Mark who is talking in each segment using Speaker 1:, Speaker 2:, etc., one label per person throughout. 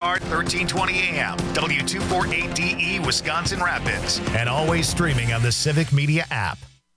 Speaker 1: Start 1320 AM, W248DE, Wisconsin Rapids, and always streaming on the Civic Media app.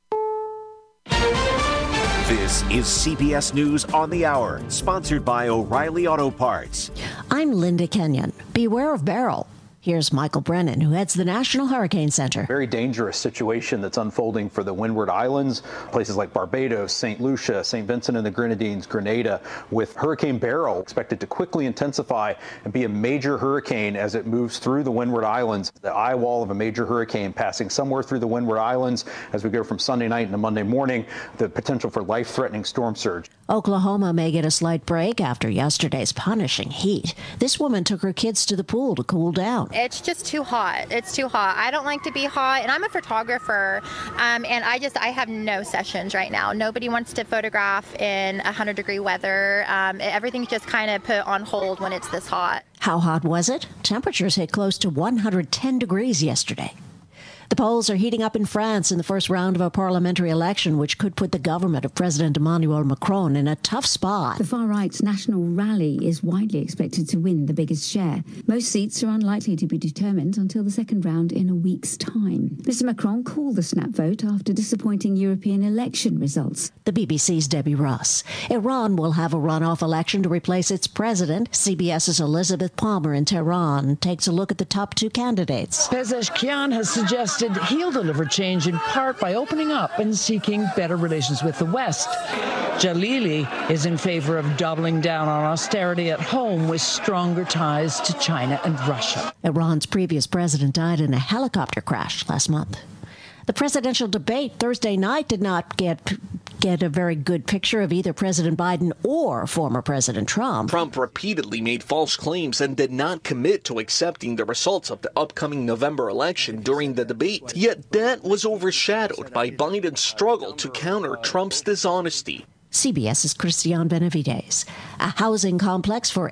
Speaker 2: This is CBS News on the Hour, sponsored by O'Reilly Auto Parts.
Speaker 3: I'm Linda Kenyon. Beware of Beryl. Here's Michael Brennan, who heads the National Hurricane Center.
Speaker 4: Very dangerous situation that's unfolding for the Windward Islands, places like Barbados, St. Lucia, St. Vincent and the Grenadines, Grenada, with Hurricane Beryl expected to quickly intensify and be a major hurricane as it moves through the Windward Islands. The eye wall of a major hurricane passing somewhere through the Windward Islands as we go from Sunday night into Monday morning, the potential for life-threatening storm surge.
Speaker 3: Oklahoma may get a slight break after yesterday's punishing heat. This woman took her kids to the pool to cool down.
Speaker 5: It's just too hot. It's too hot. I don't like to be hot, and I'm a photographer, and I have no sessions right now. Nobody wants to photograph in 100-degree weather. Everything's just kind of put on hold when it's this hot.
Speaker 3: How hot was it? Temperatures hit close to 110 degrees yesterday. The polls are heating up in France in the first round of a parliamentary election, which could put the government of President Emmanuel Macron in a tough spot.
Speaker 6: The far-right's National Rally is widely expected to win the biggest share. Most seats are unlikely to be determined until the second round in a week's time. Mr. Macron called the snap vote after disappointing European election results.
Speaker 3: The BBC's Debbie Ross. Iran will have a runoff election to replace its president. CBS's Elizabeth Palmer in Tehran takes a look at the top two candidates.
Speaker 7: Pezeshkian has suggested he'll deliver change in part by opening up and seeking better relations with the West. Jalili is in favor of doubling down on austerity at home with stronger ties to China and Russia.
Speaker 3: Iran's previous president died in a helicopter crash last month. The presidential debate Thursday night did not get a very good picture of either President Biden or former President Trump.
Speaker 8: Trump repeatedly made false claims and did not commit to accepting the results of the upcoming November election during the debate. Yet that was overshadowed by Biden's struggle to counter Trump's dishonesty.
Speaker 3: CBS's Christiane Benavides. A housing complex for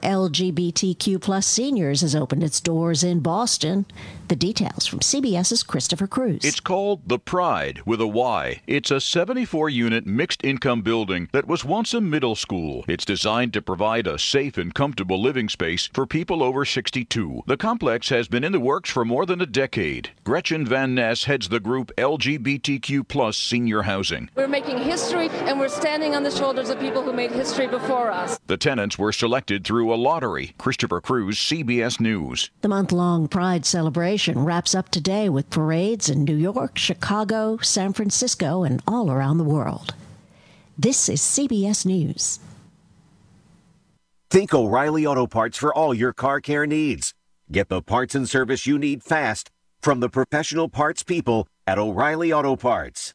Speaker 3: LGBTQ plus seniors has opened its doors in Boston. The details from CBS's Christopher Cruz.
Speaker 9: It's called The Pride with a Y. It's a 74-unit mixed-income building that was once a middle school. It's designed to provide a safe and comfortable living space for people over 62. The complex has been in the works for more than a decade. Gretchen Van Ness heads the group LGBTQ plus Senior Housing.
Speaker 10: We're making history, and we're standing on the shoulders of people who made history before us.
Speaker 9: The tenants were selected through a lottery. Christopher Cruz, CBS News.
Speaker 3: The month-long Pride celebration wraps up today with parades in New York, Chicago, San Francisco, and all around the world. This is CBS News.
Speaker 2: Think O'Reilly Auto Parts for all your car care needs. Get the parts and service you need fast from the professional parts people at O'Reilly Auto Parts.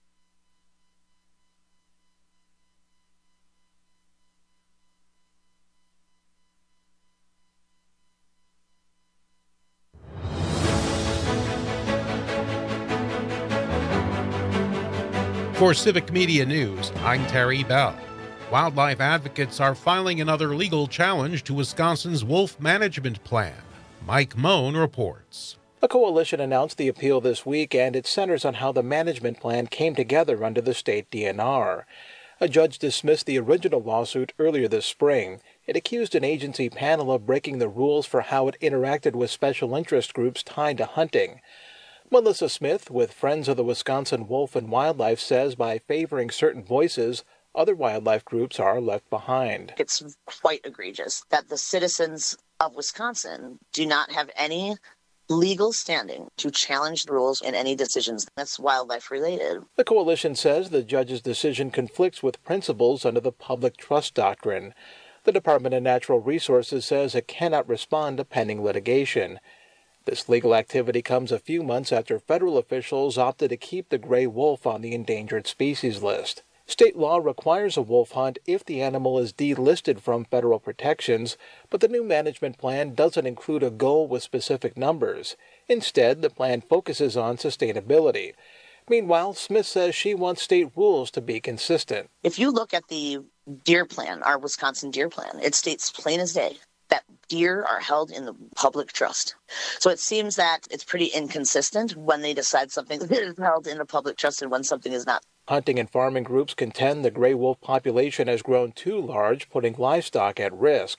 Speaker 11: For Civic Media News, I'm Terry Bell. Wildlife advocates are filing another legal challenge to Wisconsin's wolf management plan. Mike Moan reports.
Speaker 12: A coalition announced the appeal this week, and it centers on how the management plan came together under the state DNR. A judge dismissed the original lawsuit earlier this spring. It accused an agency panel of breaking the rules for how it interacted with special interest groups tied to hunting. Melissa Smith with Friends of the Wisconsin Wolf and Wildlife says by favoring certain voices, other wildlife groups are left behind.
Speaker 13: It's quite egregious that the citizens of Wisconsin do not have any legal standing to challenge the rules in any decisions that's wildlife related.
Speaker 12: The coalition says the judge's decision conflicts with principles under the public trust doctrine. The Department of Natural Resources says it cannot respond to pending litigation. This legal activity comes a few months after federal officials opted to keep the gray wolf on the endangered species list. State law requires a wolf hunt if the animal is delisted from federal protections, but the new management plan doesn't include a goal with specific numbers. Instead, the plan focuses on sustainability. Meanwhile, Smith says she wants state rules to be consistent.
Speaker 13: If you look at the deer plan, our Wisconsin deer plan, it states plain as day that deer are held in the public trust. So it seems that it's pretty inconsistent when they decide something is held in the public trust and when something is not.
Speaker 12: Hunting and farming groups contend the gray wolf population has grown too large, putting livestock at risk.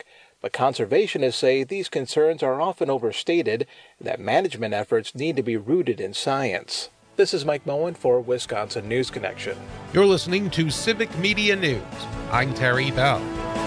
Speaker 12: But conservationists say these concerns are often overstated and that management efforts need to be rooted in science. This is Mike Moen for Wisconsin News Connection.
Speaker 11: You're listening to Civic Media News. I'm Terry Bell.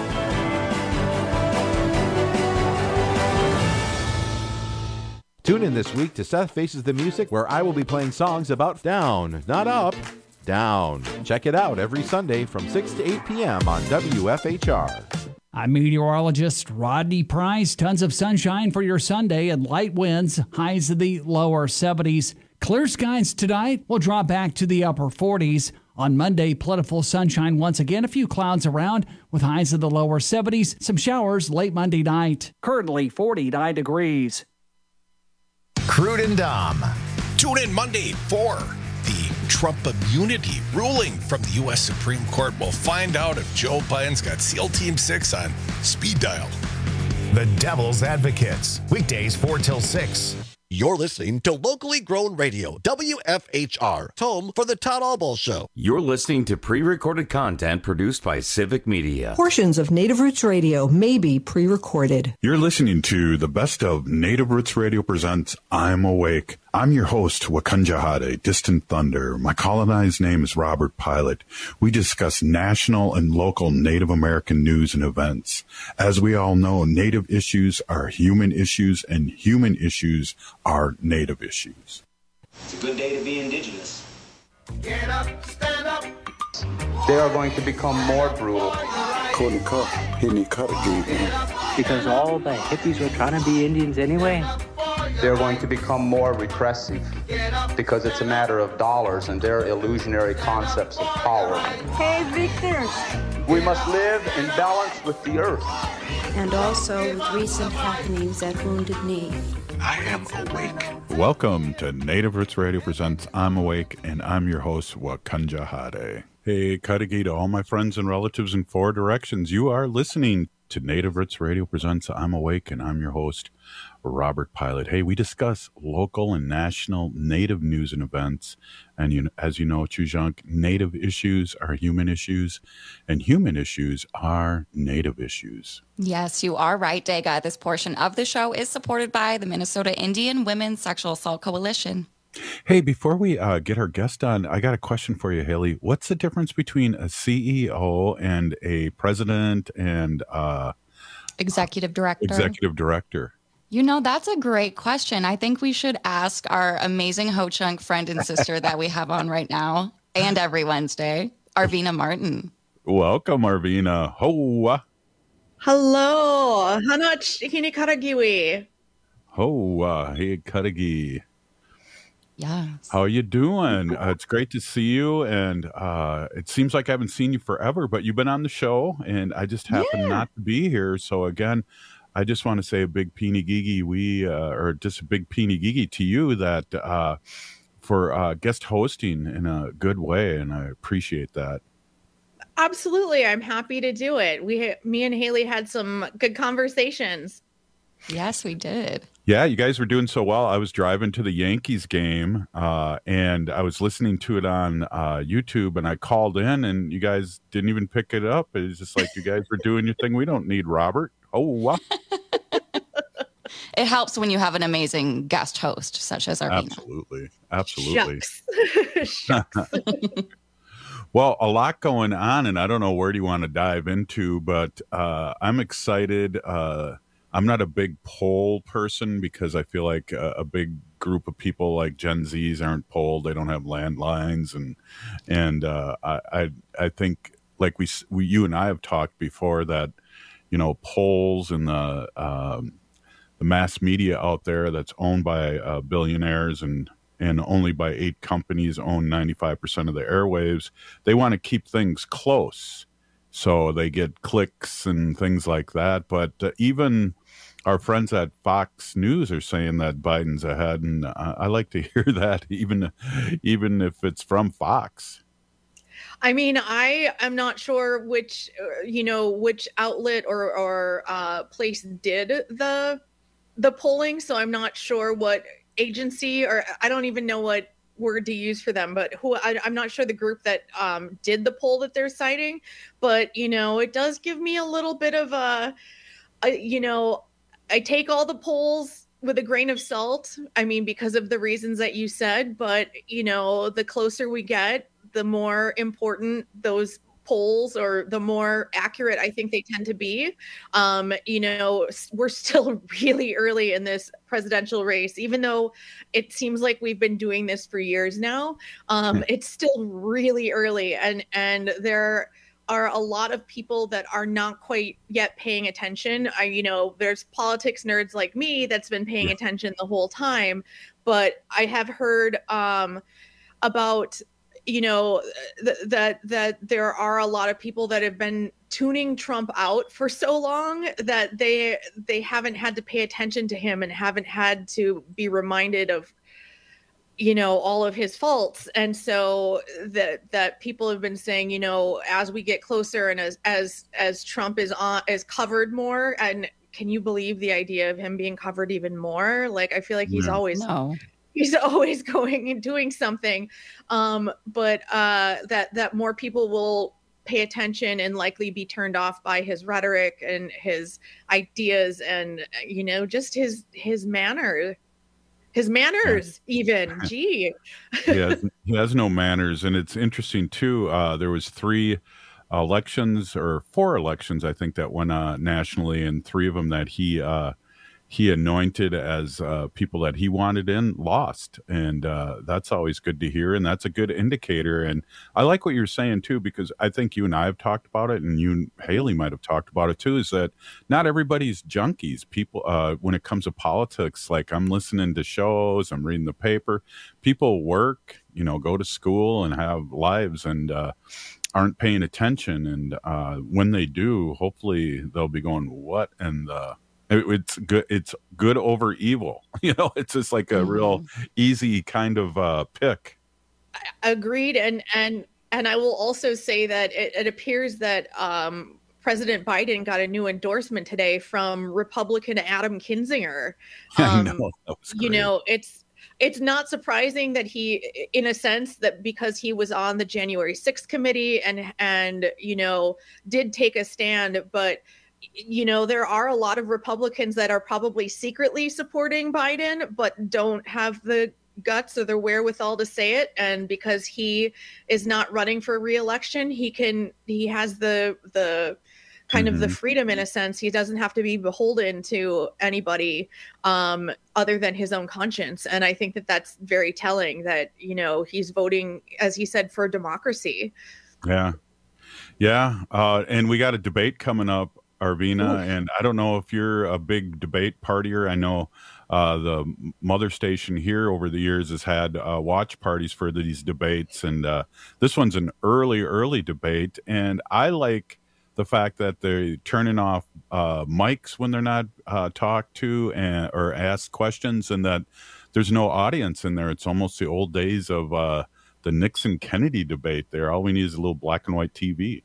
Speaker 14: Tune in this week to Seth Faces the Music, where I will be playing songs about down, not up, down. Check it out every Sunday from 6 to 8 p.m. on WFHR.
Speaker 15: I'm meteorologist Rodney Price. Tons of sunshine for your Sunday and light winds, highs in the lower 70s. Clear skies tonight will drop back to the upper 40s. On Monday, plentiful sunshine once again. A few clouds around with highs in the lower 70s. Some showers late Monday night. Currently 49 degrees.
Speaker 1: Crude and Dom.
Speaker 16: Tune in Monday for the Trump immunity ruling from the U.S. Supreme Court. We'll find out if Joe Biden's got SEAL Team 6 on speed dial.
Speaker 1: The Devil's Advocates. Weekdays 4 till 6.
Speaker 17: You're listening to locally grown radio, WFHR, home for the Todd Albaugh Show.
Speaker 18: You're listening to pre-recorded content produced by Civic Media.
Speaker 19: Portions of Native Roots Radio may be pre-recorded.
Speaker 20: You're listening to the best of Native Roots Radio presents I'm Awake. I'm your host, Wakanja Hade, Distant Thunder. My colonized name is Robert Pilot. We discuss national and local Native American news and events. As we all know, Native issues are human issues, and human issues are Native issues.
Speaker 21: It's a good day to be Indigenous.
Speaker 22: Get up, stand up. They are going to become more brutal.
Speaker 23: Because all the hippies were trying to be Indians anyway.
Speaker 22: They're going to become more repressive because it's a matter of dollars and their illusionary concepts of power.
Speaker 24: Hey, Victor.
Speaker 22: We must live in balance with the earth.
Speaker 24: And also with recent happenings at Wounded Knee.
Speaker 20: I am awake. Welcome to Native Roots Radio presents I'm Awake, and I'm your host, Wakanja Hade. Hey, Kadagi to all my friends and relatives in 4 directions. You are listening to Native Roots Radio presents I'm Awake, and I'm your host, Robert Pilot. Hey, we discuss local and national Native news and events. And as you know, Chujunk, Native issues are human issues, and human issues are Native issues.
Speaker 25: Yes, you are right, Dega. This portion of the show is supported by the Minnesota Indian Women's Sexual Assault Coalition.
Speaker 20: Hey, before we get our guest on, I got a question for you, Haley. What's the difference between a CEO and a president and
Speaker 25: executive director?
Speaker 20: Executive director.
Speaker 25: You know, that's a great question. I think we should ask our amazing Ho-Chunk friend and sister that we have on right now and every Wednesday, Arvina Martin.
Speaker 20: Welcome, Arvina. Hoa.
Speaker 26: Hello. Hanach Hinikaragiwi.
Speaker 20: Hoa. Hey, Karagi.
Speaker 25: Yes.
Speaker 20: How are you doing? It's great to see you. And it seems like I haven't seen you forever, but you've been on the show, and I just happen not to be here. So, again, I just want to say a big peeny gigi or just a big peeny gigi to you that for guest hosting in a good way, and I appreciate that.
Speaker 26: Absolutely, I'm happy to do it. Me and Haley had some good conversations.
Speaker 25: Yes, we did.
Speaker 20: Yeah, you guys were doing so well. I was driving to the Yankees game, and I was listening to it on YouTube, and I called in, and you guys didn't even pick it up. It was just like, you guys were doing your thing. We don't need Robert. Oh, wow.
Speaker 25: It helps when you have an amazing guest host, such as Arvina.
Speaker 20: Absolutely.
Speaker 26: Shucks.
Speaker 20: Well, a lot going on, and I don't know where do you want to dive into, but I'm excited. I'm not a big poll person because I feel like a big group of people like Gen Zs aren't polled. They don't have landlines, and I think like you and I have talked before that, you know, polls and the mass media out there that's owned by billionaires and only by 8 companies own 95% of the airwaves. They want to keep things close, so they get clicks and things like that. But even our friends at Fox News are saying that Biden's ahead, and I like to hear that, even if it's from Fox.
Speaker 26: I mean, I am not sure which outlet or place did the polling, so I'm not sure what agency, or I don't even know what word to use for them, but I'm not sure the group that did the poll that they're citing, but it does give me a little bit of I take all the polls with a grain of salt. I mean, because of the reasons that you said, but the closer we get, the more important those polls, or the more accurate I think they tend to be. We're still really early in this presidential race, even though it seems like we've been doing this for years now. It's still really early, and there are a lot of people that are not quite yet paying attention. There's politics nerds like me that's been paying attention the whole time, but I have heard about that there are a lot of people that have been tuning Trump out for so long that they haven't had to pay attention to him and haven't had to be reminded of all of his faults. And so that people have been saying, as we get closer and as Trump is covered more, and can you believe the idea of him being covered even more? Like, I feel like he's always going and doing something. But that more people will pay attention and likely be turned off by his rhetoric and his ideas and, just his manner. His manners, even. Gee.
Speaker 20: He has no manners. And it's interesting, too. There was 4 elections, I think, that went nationally, and 3 of them that he anointed as people that he wanted in lost. And that's always good to hear. And that's a good indicator. And I like what you're saying, too, because I think you and I have talked about it, and you and Haley might have talked about it, too, is that not everybody's junkies. People, when it comes to politics, like I'm listening to shows, I'm reading the paper, people work, go to school and have lives and aren't paying attention. And when they do, hopefully they'll be going, what? And it's good. It's good over evil. It's just like a real easy kind of pick.
Speaker 26: Agreed. And I will also say that it appears that President Biden got a new endorsement today from Republican Adam Kinzinger.
Speaker 20: I know. That was great.
Speaker 26: It's not surprising that he, in a sense, that because he was on the January 6th committee and did take a stand, but there are a lot of Republicans that are probably secretly supporting Biden, but don't have the guts or the wherewithal to say it. And because he is not running for re-election, he has the kind of the freedom, in a sense. He doesn't have to be beholden to anybody other than his own conscience. And I think that that's very telling that, he's voting, as he said, for democracy.
Speaker 20: Yeah. Yeah. And we got a debate coming up, Arvina, and I don't know if you're a big debate partier. I know the mother station here over the years has had watch parties for these debates, and this one's an early debate, and I like the fact that they're turning off mics when they're not talked to or asked questions, and that there's no audience in there. It's almost the old days of the Nixon-Kennedy debate there. All we need is a little black and white TV.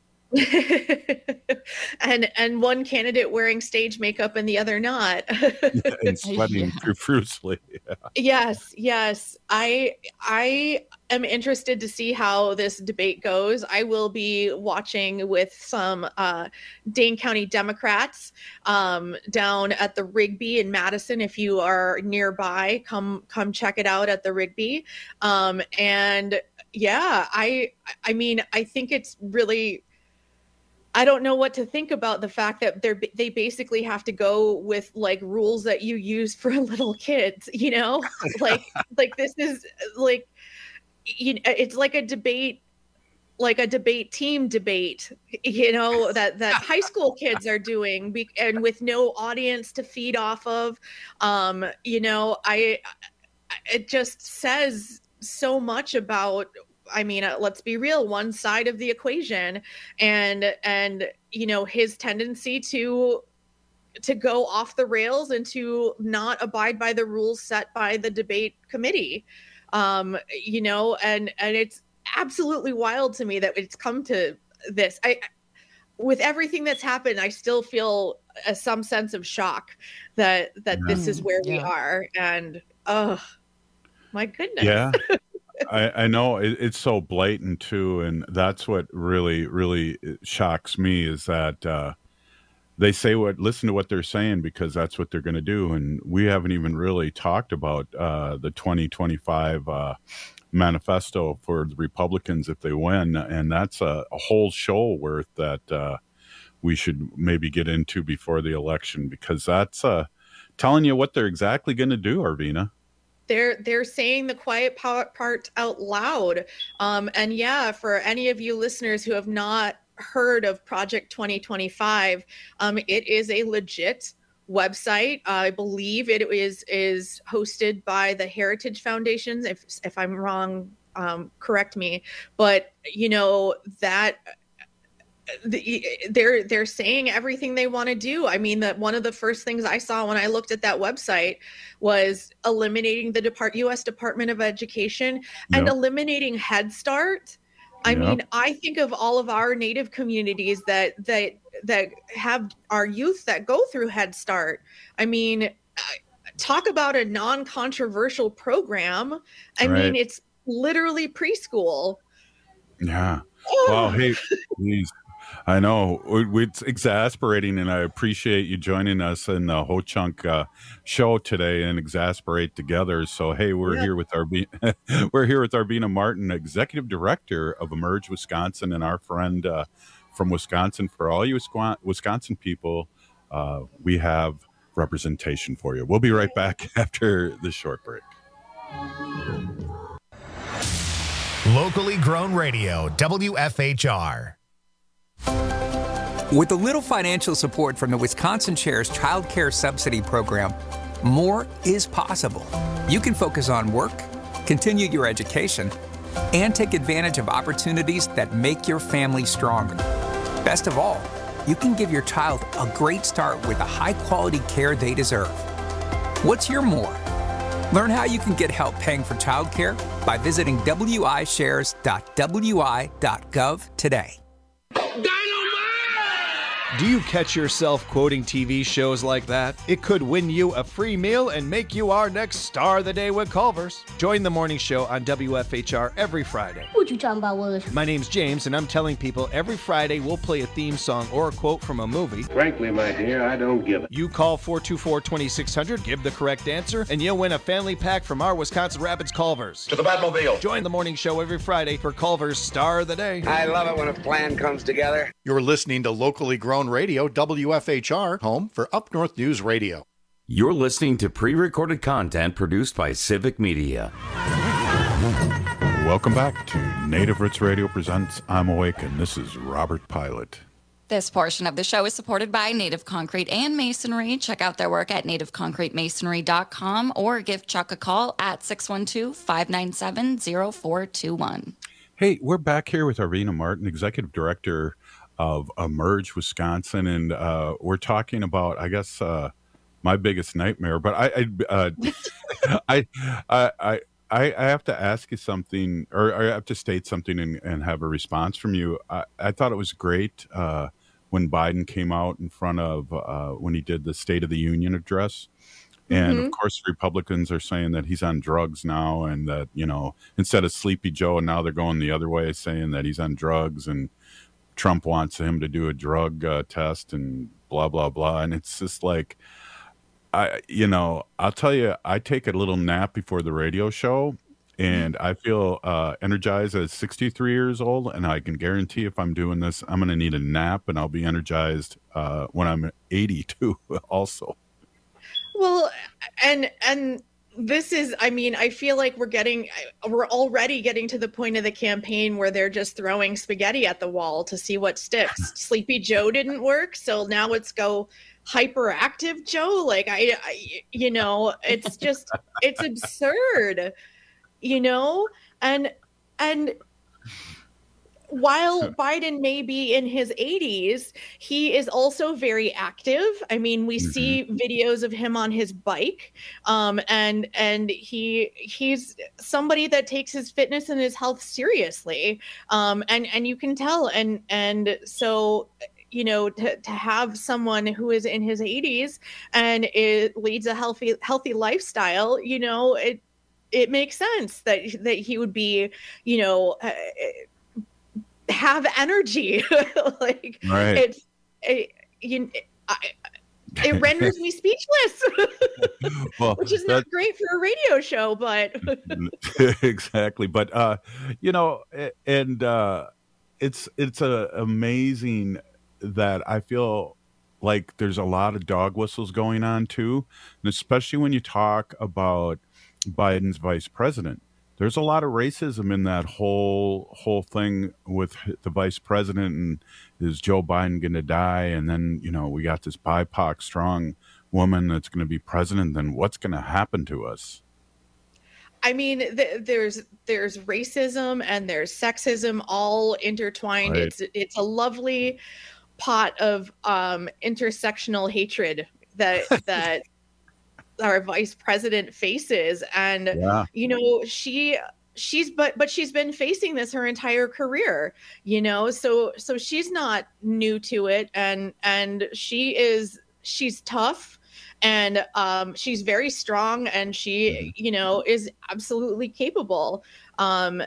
Speaker 26: and one candidate wearing stage makeup and the other not.
Speaker 20: And sweating profusely.
Speaker 26: Yes. I am interested to see how this debate goes. I will be watching with some Dane County Democrats down at the Rigby in Madison. If you are nearby, come check it out at the Rigby. And yeah, I mean, I think it's really, I don't know what to think about the fact that they basically have to go with like rules that you use for little kids, like this is like, it's like a debate team debate, that high school kids are doing, and with no audience to feed off of. It just says so much about, I mean, let's be real, one side of the equation, and his tendency to go off the rails and to not abide by the rules set by the debate committee. And it's absolutely wild to me that it's come to this. With everything that's happened, I still feel some sense of shock that this is where we are. And my goodness.
Speaker 20: Yeah. I know it's so blatant too, and that's what really, really shocks me is that they listen to what they're saying, because that's what they're going to do. And we haven't even really talked about the 2025 manifesto for the Republicans if they win. And that's a whole show worth that we should maybe get into before the election, because that's telling you what they're exactly going to do, Arvina.
Speaker 26: They're saying the quiet part out loud. And yeah, for any of you listeners who have not heard of Project 2025, it is a legit website. I believe it is hosted by the Heritage Foundations. If I'm wrong, correct me. But that they're saying everything they want to do. I mean, that one of the first things I saw when I looked at that website was eliminating the U.S. Department of Education and eliminating Head Start. I mean, I think of all of our Native communities that have our youth that go through Head Start. I mean, talk about a non-controversial program. I mean, it's literally preschool.
Speaker 20: Yeah. Well, hey, please. I know it's exasperating, and I appreciate you joining us in the Ho Chunk show today and exasperate together. So, hey, we're here with Arvina Martin, Executive Director of Emerge Wisconsin, and our friend from Wisconsin. For all you Wisconsin people, we have representation for you. We'll be right back after this short break.
Speaker 1: Locally grown radio, WFHR.
Speaker 4: With a little financial support from the Wisconsin Chair's Child Care Subsidy Program, more is possible. You can focus on work, continue your education, and take advantage of opportunities that make your family stronger. Best of all, you can give your child a great start with the high-quality care they deserve. What's your more? Learn how you can get help paying for childcare by visiting wishares.wi.gov today.
Speaker 5: Do you catch yourself quoting TV shows like that? It could win you a free meal and make you our next star of the day with Culver's. Join the morning show on WFHR every Friday.
Speaker 6: What you talking about, Willis?
Speaker 5: My name's James, and I'm telling people every Friday we'll play a theme song or a quote from a movie.
Speaker 7: Frankly, my dear, I don't give it.
Speaker 5: You call 424-2600, give the correct answer, and you'll win a family pack from our Wisconsin Rapids Culver's.
Speaker 7: To the Batmobile.
Speaker 5: Join the morning show every Friday for Culver's Star of the Day.
Speaker 7: I love it when a plan comes together.
Speaker 8: You're listening to Locally Grown Radio, WFHR, home for Up North News Radio.
Speaker 18: You're listening to pre-recorded content produced by Civic Media.
Speaker 20: Welcome back to Native Roots Radio presents I'm Awake, and this is Robert Pilot.
Speaker 25: This portion of the show is supported by Native Concrete and Masonry. Check out their work at nativeconcretemasonry.com or give Chuck a call at 612-597-0421.
Speaker 20: Hey, we're back here with Arvina Martin, Executive Director of Emerge Wisconsin, and we're talking about, I guess, my biggest nightmare. But I have to ask you something, or I have to state something and have a response from you. I thought it was great when Biden came out in front of when he did the State of the Union address. And of course, Republicans are saying that he's on drugs now, and that, instead of Sleepy Joe, and now they're going the other way, saying that he's on drugs, and Trump wants him to do a drug test and blah, blah, blah. And it's just like, I'll tell you, I take a little nap before the radio show, and I feel energized at 63 years old. And I can guarantee if I'm doing this, I'm going to need a nap, and I'll be energized when I'm 82 also.
Speaker 26: Well, and this is, I feel like we're already getting to the point of the campaign where they're just throwing spaghetti at the wall to see what sticks. Sleepy Joe didn't work, so now let's go hyperactive Joe. Like, it's just, it's absurd, and while Biden may be in his 80s, he is also very active. We see videos of him on his bike, and he's somebody that takes his fitness and his health seriously, and you can tell. And so, to have someone who is in his 80s and it leads a healthy lifestyle, it makes sense that he would be, have energy.
Speaker 20: Right.
Speaker 26: it renders me speechless,
Speaker 20: Well,
Speaker 26: which is not great for a radio show, but
Speaker 20: exactly. But it's amazing that I feel like there's a lot of dog whistles going on too, and especially when you talk about Biden's vice president. There's a lot of racism in that whole thing with the vice president, and is Joe Biden going to die? And then, we got this BIPOC strong woman that's going to be president. Then what's going to happen to us?
Speaker 26: I mean, there's racism and there's sexism all intertwined.
Speaker 20: Right.
Speaker 26: It's a lovely pot of intersectional hatred that our vice president faces, and she's been facing this her entire career, so she's not new to it, and she's tough, and she's very strong, and she is absolutely capable, and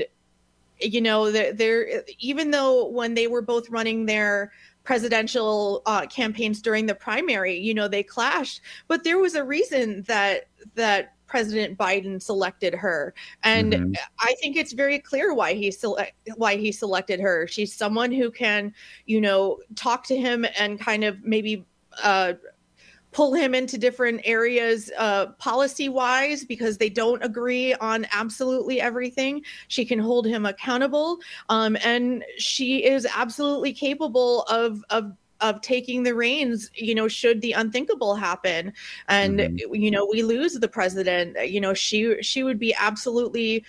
Speaker 26: they're even though when they were both running their presidential campaigns during the primary, they clashed, but there was a reason that President Biden selected her, and I think it's very clear why he selected her. She's someone who can, talk to him and kind of maybe pull him into different areas policy-wise, because they don't agree on absolutely everything. She can hold him accountable, and she is absolutely capable of taking the reins, should the unthinkable happen. And, we lose the president, she would be absolutely,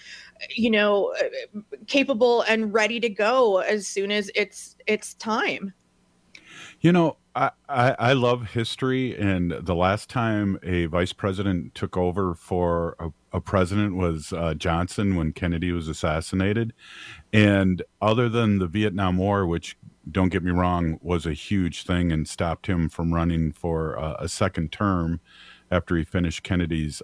Speaker 26: capable and ready to go as soon as it's time.
Speaker 20: I love history, and the last time a vice president took over for a president was Johnson, when Kennedy was assassinated. And other than the Vietnam War, which, don't get me wrong, was a huge thing and stopped him from running for a second term after he finished Kennedy's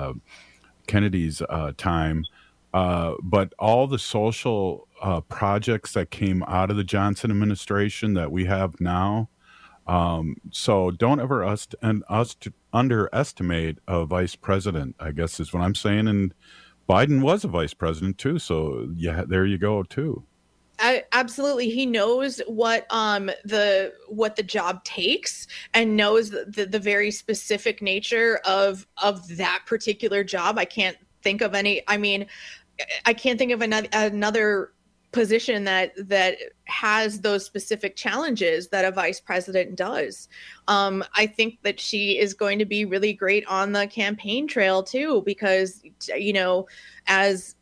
Speaker 20: time. But all the social projects that came out of the Johnson administration that we have now. So don't ever underestimate a vice president, I guess is what I'm saying. And Biden was a vice president too. So yeah, there you go too.
Speaker 26: Absolutely. He knows what the job takes, and knows the very specific nature of that particular job. I can't think of another position that has those specific challenges that a vice president does. I think that she is going to be really great on the campaign trail too, because as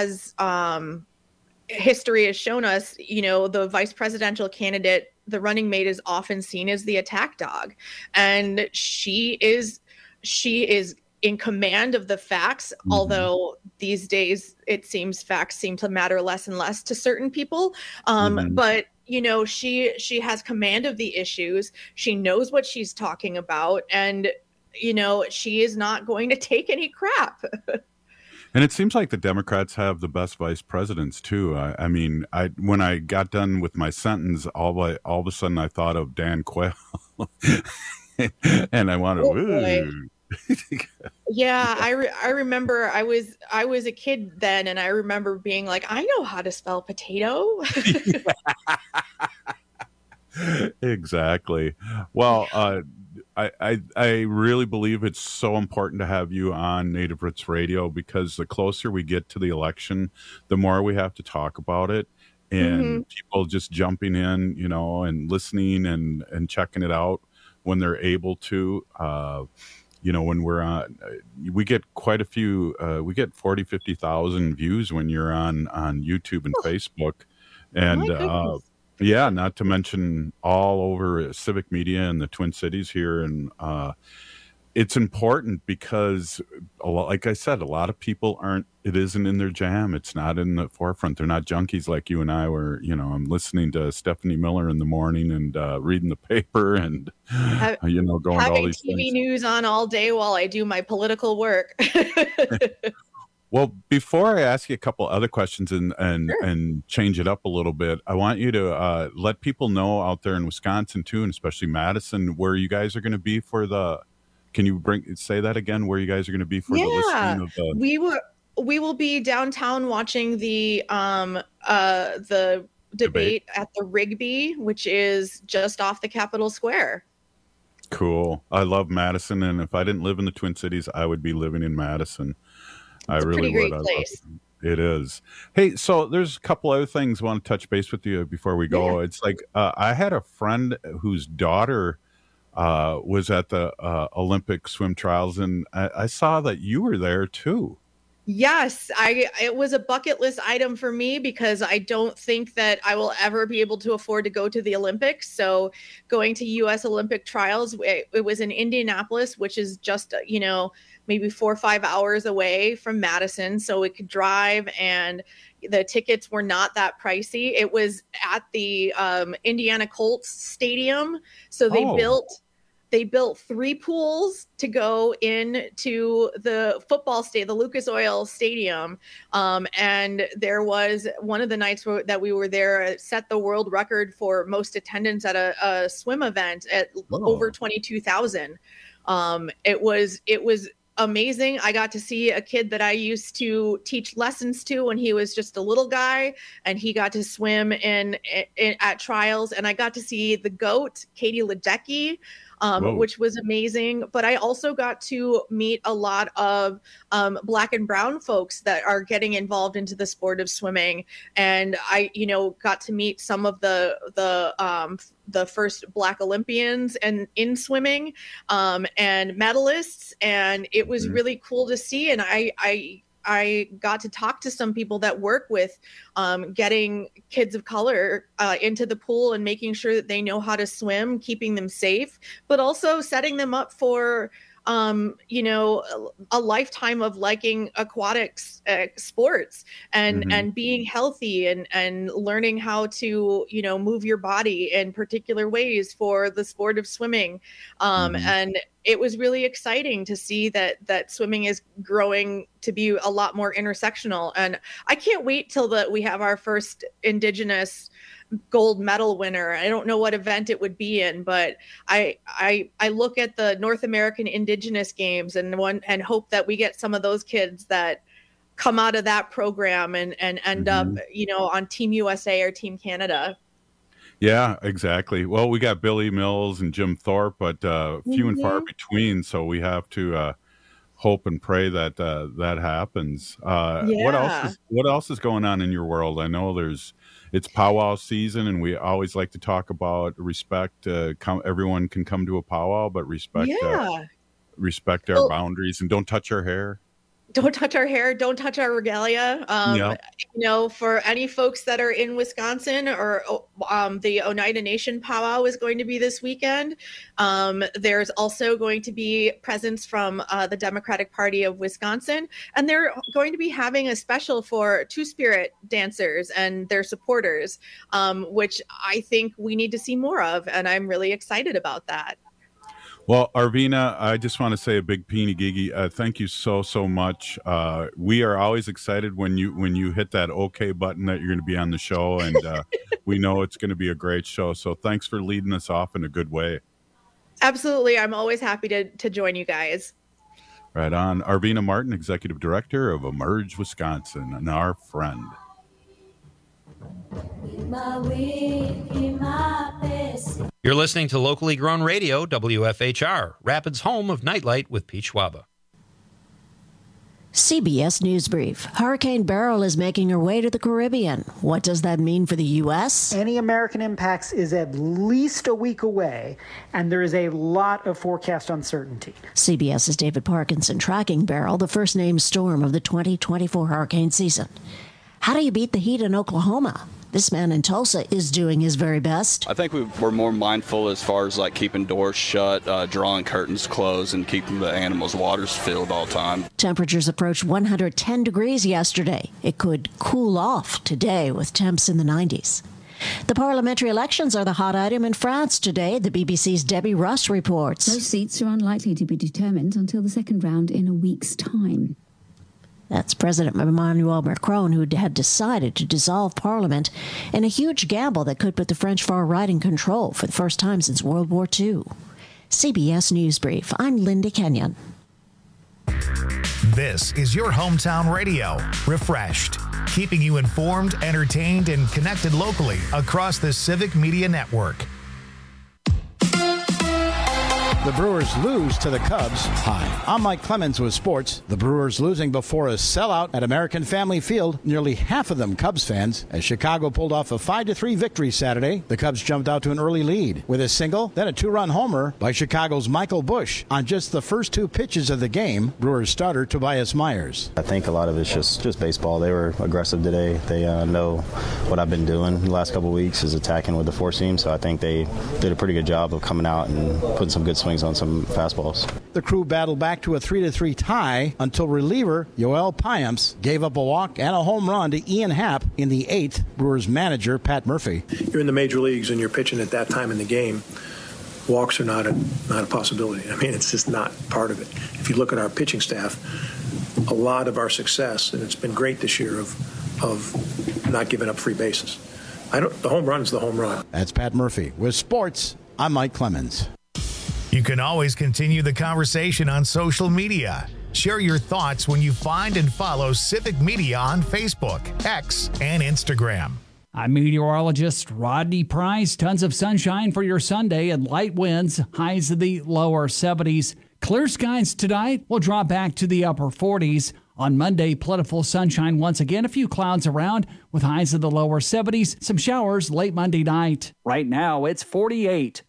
Speaker 26: history has shown us, the vice presidential candidate, the running mate, is often seen as the attack dog, and she is in command of the facts, although these days it seems facts seem to matter less and less to certain people. But she has command of the issues. She knows what she's talking about, and she is not going to take any crap.
Speaker 20: And it seems like the Democrats have the best vice presidents too. I mean, when I got done with my sentence, all of a sudden I thought of Dan Quayle, and I wanted.
Speaker 26: Yeah, I remember I was a kid then, and I remember being like, I know how to spell potato.
Speaker 20: Exactly. Well, I really believe it's so important to have you on Native Roots Radio, because the closer we get to the election, the more we have to talk about it, and people just jumping in, and listening and checking it out when they're able to. When we're on, we get quite a few, we get 40, 50,000 views when you're on YouTube and Facebook. And, yeah, not to mention all over Civic Media in the Twin Cities here. And it's important because, like I said, a lot of people it isn't in their jam. It's not in the forefront. They're not junkies like you and I were. I'm listening to Stephanie Miller in the morning and reading the paper and, going to all these
Speaker 26: TV
Speaker 20: things.
Speaker 26: news on all day while I do my political work.
Speaker 20: Well, before I ask you a couple other questions and change it up a little bit, I want you to let people know out there in Wisconsin too, and especially Madison, where you guys are going to be for the. Can you say that again? Where you guys are going to be for the listing of the?
Speaker 26: We will be downtown watching the debate at the Rigby, which is just off the Capitol Square.
Speaker 20: Cool. I love Madison, and if I didn't live in the Twin Cities, I would be living in Madison.
Speaker 26: It's a pretty great place.
Speaker 20: It is. Hey, so there's a couple other things I want to touch base with you before we go. Yeah. It's like I had a friend whose daughter was at the Olympic swim trials, and I saw that you were there too.
Speaker 26: Yes, it was a bucket list item for me because I don't think that I will ever be able to afford to go to the Olympics. So going to U.S. Olympic trials, it was in Indianapolis, which is just, maybe 4 or 5 hours away from Madison. So we could drive, and the tickets were not that pricey. It was at the Indiana Colts Stadium. So they built 3 pools to go into the football stadium, the Lucas Oil Stadium. And there was one of the nights that we were there set the world record for most attendance at a swim event at over 22,000. It was amazing. I got to see a kid that I used to teach lessons to when he was just a little guy, and he got to swim at trials. And I got to see the GOAT, Katie Ledecky, which was amazing. But I also got to meet a lot of Black and brown folks that are getting involved into the sport of swimming. And I, got to meet some of the first Black Olympians and in swimming and medalists. And it was really cool to see. And I got to talk to some people that work with getting kids of color into the pool and making sure that they know how to swim, keeping them safe, but also setting them up for, a lifetime of liking aquatics sports and being healthy and learning how to, move your body in particular ways for the sport of swimming. And it was really exciting to see that swimming is growing to be a lot more intersectional. And I can't wait till we have our first Indigenous gold medal winner. I don't know what event it would be in, but I look at the North American Indigenous Games and hope that we get some of those kids that come out of that program and end up, on Team USA or Team Canada.
Speaker 20: Yeah, exactly. Well, we got Billy Mills and Jim Thorpe, but few and far between. So we have to hope and pray that that happens. What else is going on in your world? I know it's powwow season, and we always like to talk about respect. Everyone can come to a powwow, but respect our boundaries, and don't touch our hair.
Speaker 26: Don't touch our hair. Don't touch our regalia. For any folks that are in Wisconsin, or the Oneida Nation powwow is going to be this weekend. There's also going to be presence from the Democratic Party of Wisconsin, and they're going to be having a special for Two-Spirit dancers and their supporters, which I think we need to see more of, and I'm really excited about that.
Speaker 20: Well, Arvina, I just want to say a big peeny gigi. Thank you so much. We are always excited when you hit that OK button that you're going to be on the show, and we know it's going to be a great show. So thanks for leading us off in a good way.
Speaker 26: Absolutely. I'm always happy to join you guys.
Speaker 20: Right on. Arvina Martin, Executive Director of Emerge Wisconsin, and our friend.
Speaker 2: You're listening to locally grown radio, WFHR, Rapids' home of Nightlight with Pete Schwaba.
Speaker 3: CBS News Brief. Hurricane Beryl is making her way to the Caribbean. What does that mean for the U.S.?
Speaker 6: Any American impacts is at least a week away, and there is a lot of forecast uncertainty.
Speaker 3: CBS's David Parkinson tracking Beryl, the first named storm of the 2024 hurricane season. How do you beat the heat in Oklahoma? This man in Tulsa is doing his very best.
Speaker 9: I think we're more mindful as far as like keeping doors shut, drawing curtains closed, and keeping the animals' waters filled all the time.
Speaker 3: Temperatures approached 110 degrees yesterday. It could cool off today with temps in the 90s. The parliamentary elections are the hot item in France today. The BBC's Debbie Russ reports.
Speaker 10: Those seats are unlikely to be determined until the second round in a week's time.
Speaker 3: That's President Emmanuel Macron, who had decided to dissolve Parliament in a huge gamble that could put the French far right in control for the first time since World War II. CBS News Brief. I'm Linda Kenyon.
Speaker 1: This is your hometown radio, Refreshed, keeping you informed, entertained, and connected locally across the Civic Media Network.
Speaker 10: The Brewers lose to the Cubs. Hi, I'm Mike Clemens with sports. The Brewers losing before a sellout at American Family Field. Nearly half of them Cubs fans. As Chicago pulled off a 5-3 victory Saturday, the Cubs jumped out to an early lead with a single, then a 2-run homer by Chicago's Michael Busch on just the first 2 pitches of the game. Brewers starter Tobias Myers.
Speaker 11: I think a lot of it's just baseball. They were aggressive today. They know what I've been doing the last couple of weeks is attacking with the 4-seam, so I think they did a pretty good job of coming out and putting some good swings on some fastballs.
Speaker 10: The crew battled back to a 3-3 tie until reliever Yoel Payamps gave up a walk and a home run to Ian Happ in the 8th. Brewers manager Pat Murphy.
Speaker 12: You're in the major leagues and you're pitching at that time in the game. Walks are not a possibility. I mean, it's just not part of it. If you look at our pitching staff, a lot of our success, and it's been great this year, of not giving up free bases. The home run is the home run.
Speaker 10: That's Pat Murphy. With sports, I'm Mike Clemens.
Speaker 1: You can always continue the conversation on social media. Share your thoughts when you find and follow Civic Media on Facebook, X, and Instagram.
Speaker 13: I'm meteorologist Rodney Price. Tons of sunshine for your Sunday and light winds, highs in the lower 70s. Clear skies tonight will drop back to the upper 40s. On Monday, plentiful sunshine once again. A few clouds around with highs in the lower 70s. Some showers late Monday night. Right now, it's 48.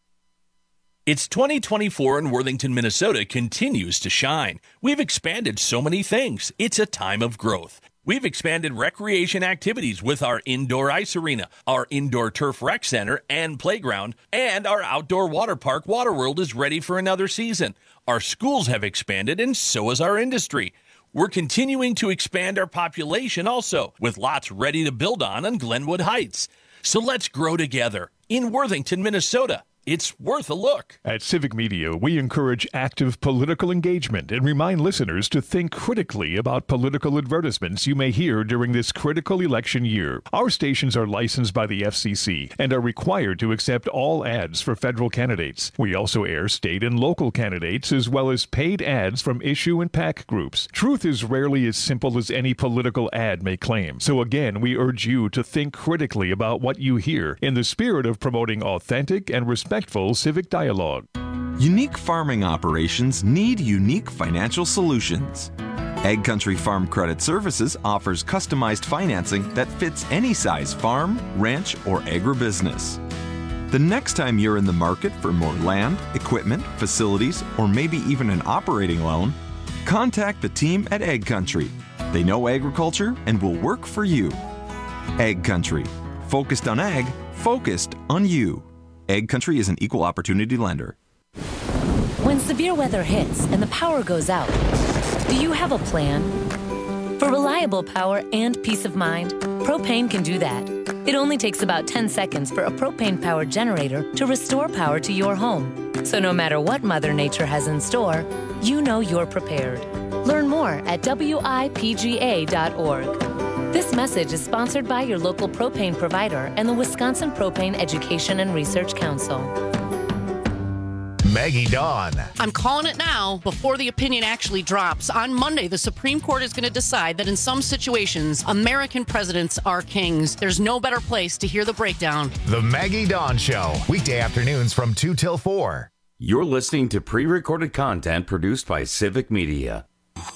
Speaker 14: It's 2024 and Worthington, Minnesota continues to shine. We've expanded so many things. It's a time of growth. We've expanded recreation activities with our indoor ice arena, our indoor turf rec center and playground, and our outdoor water park, Waterworld, is ready for another season. Our schools have expanded, and so has our industry. We're continuing to expand our population also, with lots ready to build on Glenwood Heights. So let's grow together in Worthington, Minnesota. It's worth a look.
Speaker 15: At Civic Media, we encourage active political engagement and remind listeners to think critically about political advertisements you may hear during this critical election year. Our stations are licensed by the FCC and are required to accept all ads for federal candidates. We also air state and local candidates as well as paid ads from issue and PAC groups. Truth is rarely as simple as any political ad may claim. So again, we urge you to think critically about what you hear in the spirit of promoting authentic and respectful civic dialogue.
Speaker 27: Unique farming operations need unique financial solutions. Egg Country Farm Credit Services offers customized financing that fits any size farm, ranch, or agribusiness. The next time you're in the market for more land, equipment, facilities, or maybe even an operating loan, contact the team at Egg Country. They know agriculture and will work for you. Egg Country. Focused on ag, focused on you. Egg Country is an equal opportunity lender.
Speaker 28: When severe weather hits and the power goes out, do you have a plan? For reliable power and peace of mind, Propane can do that. It only takes about 10 seconds for a propane-powered generator to restore power to your home. So no matter what Mother Nature has in store, you know you're prepared. Learn more at WIPGA.org. This message is sponsored by your local propane provider and the Wisconsin Propane Education and Research Council.
Speaker 1: Maggie Dawn.
Speaker 29: I'm calling it now before the opinion actually drops. On Monday, the Supreme Court is going to decide that in some situations, American presidents are kings. There's no better place to hear the breakdown.
Speaker 1: The Maggie Dawn Show, weekday afternoons from 2 till 4.
Speaker 18: You're listening to pre-recorded content produced by Civic Media.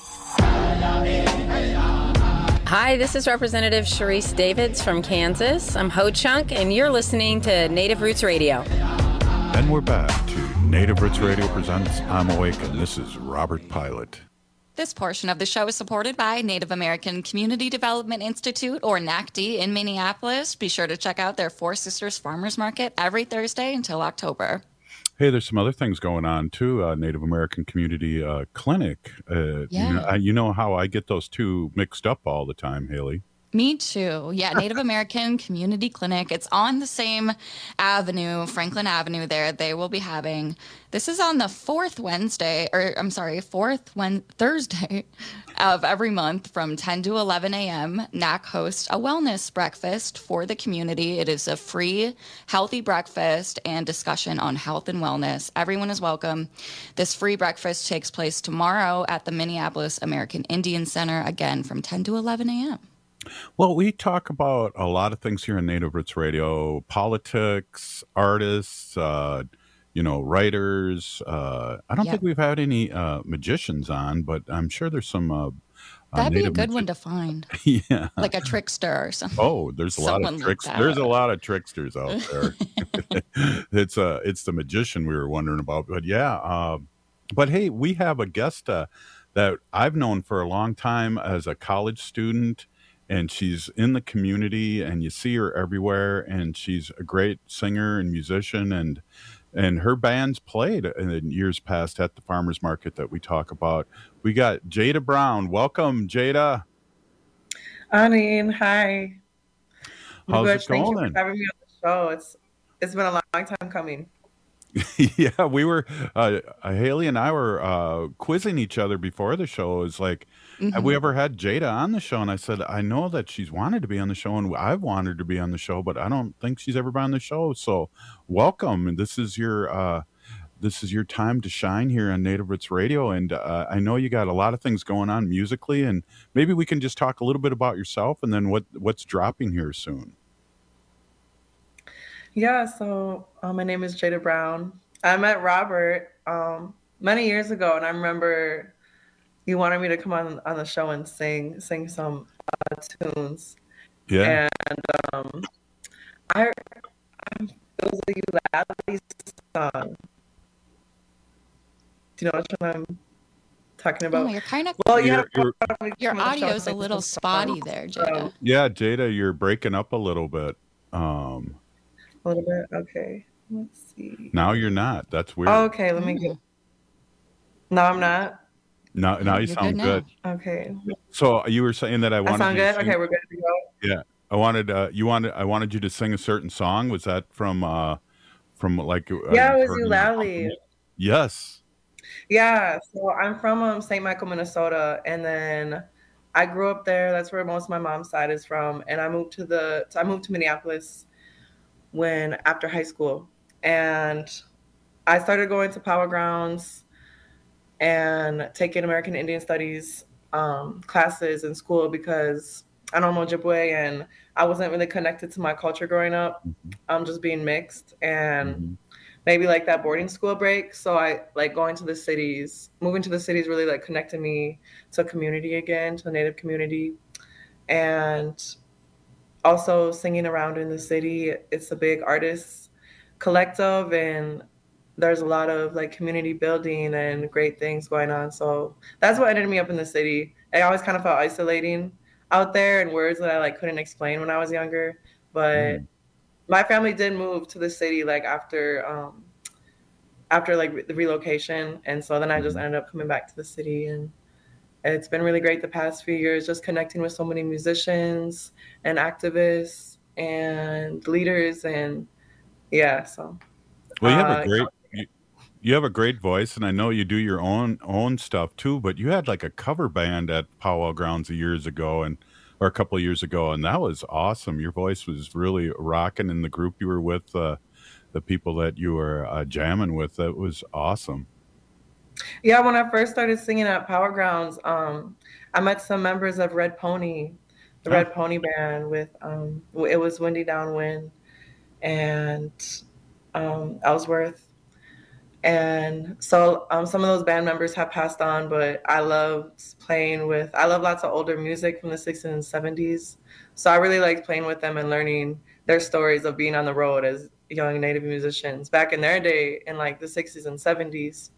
Speaker 30: Hi, this is Representative Sharice Davids from Kansas. I'm Ho Chunk, and you're listening to Native Roots Radio.
Speaker 20: And we're back to Native Roots Radio presents I'm Awake, and this is Robert Pilot.
Speaker 25: This portion of the show is supported by Native American Community Development Institute, or NACD, in Minneapolis. Be sure to check out their Four Sisters Farmers Market every Thursday until October.
Speaker 20: Hey, there's some other things going on, too. Native American Community Clinic. You know how I get those two mixed up all the time, Haley.
Speaker 25: Me too. Yeah, Native American Community Clinic. It's on the same avenue, Franklin Avenue there. They will be having, this is on the fourth Thursday of every month from 10 to 11 a.m. NAC hosts a wellness breakfast for the community. It is a free, healthy breakfast and discussion on health and wellness. Everyone is welcome. This free breakfast takes place tomorrow at the Minneapolis American Indian Center, again from 10 to 11 a.m.
Speaker 20: Well, we talk about a lot of things here in Native Roots Radio: politics, artists, writers. I don't think we've had any magicians on, but I'm sure there's some.
Speaker 25: That'd be a good one to find.
Speaker 20: Yeah,
Speaker 25: like a trickster or something.
Speaker 20: Oh, there's a lot of tricks. There's a lot of tricksters out there. It's the magician we were wondering about, but yeah. But hey, we have a guest that I've known for a long time as a college student. And she's in the community, and you see her everywhere. And she's a great singer and musician, and her band's played in years past at the farmers market that we talk about. We got Jada Brown. Welcome, Jada.
Speaker 4: Anine, hi.
Speaker 20: How's it going?
Speaker 4: Thank you for having me on the show. It's been a long time coming.
Speaker 20: Yeah, we were Haley and I were quizzing each other before the show. It's like, have we ever had Jada on the show? And I said, I know that she's wanted to be on the show, and I've wanted to be on the show, but I don't think she's ever been on the show. So welcome. And this is your time to shine here on Native Roots Radio. And I know you got a lot of things going on musically, and maybe we can just talk a little bit about yourself and then what's dropping here soon.
Speaker 4: Yeah, so my name is Jada Brown. I met Robert many years ago, and I remember you wanted me to come on the show and sing some tunes.
Speaker 20: Yeah.
Speaker 4: And it was a Eulalie song. Do you know what I'm talking about?
Speaker 25: Oh, you're kind of.
Speaker 4: Well,
Speaker 25: your audio's a little spotty there, Jada.
Speaker 20: Yeah, Jada, you're breaking up a little bit.
Speaker 4: A little bit. Okay. Let's see.
Speaker 20: Now you're not. That's weird.
Speaker 4: Oh, okay. Let me get. No, I'm not.
Speaker 20: Now you sound good.
Speaker 4: Okay.
Speaker 20: So you were saying that I wanted.
Speaker 4: I sound
Speaker 20: you to
Speaker 4: good.
Speaker 20: sing,
Speaker 4: Okay, we're good to go.
Speaker 20: Yeah, I wanted you to sing a certain song. Was that from like?
Speaker 4: Yeah, it was Eulalie.
Speaker 20: Yes.
Speaker 4: Yeah. So I'm from St. Michael, Minnesota, and then I grew up there. That's where most of my mom's side is from, and I moved to Minneapolis after high school, and I started going to Power Grounds and taking American Indian Studies classes in school because I don't know Ojibwe and I wasn't really connected to my culture growing up. Just being mixed and maybe like that boarding school break. So I like moving to the cities really like connected me to a community again, to a Native community. And also singing around in the city. It's a big artists collective and there's a lot of like community building and great things going on. So that's what ended me up in the city. I always kind of felt isolating out there in words that I like couldn't explain when I was younger. But my family did move to the city like after like the relocation. And so then I just ended up coming back to the city, and it's been really great the past few years, just connecting with so many musicians and activists and leaders. And yeah, so.
Speaker 20: Well, you have a great voice, and I know you do your own stuff too, but you had like a cover band at Powwow Grounds or a couple of years ago, and that was awesome. Your voice was really rocking in the group you were with, the people that you were jamming with. That was awesome.
Speaker 4: Yeah, when I first started singing at Power Grounds, I met some members of Red Pony, the Red Pony band with, it was Windy Downwind and Ellsworth. And so some of those band members have passed on, but I love lots of older music from the 60s and 70s. So I really liked playing with them and learning their stories of being on the road as young Native musicians back in their day in like the 60s and 70s.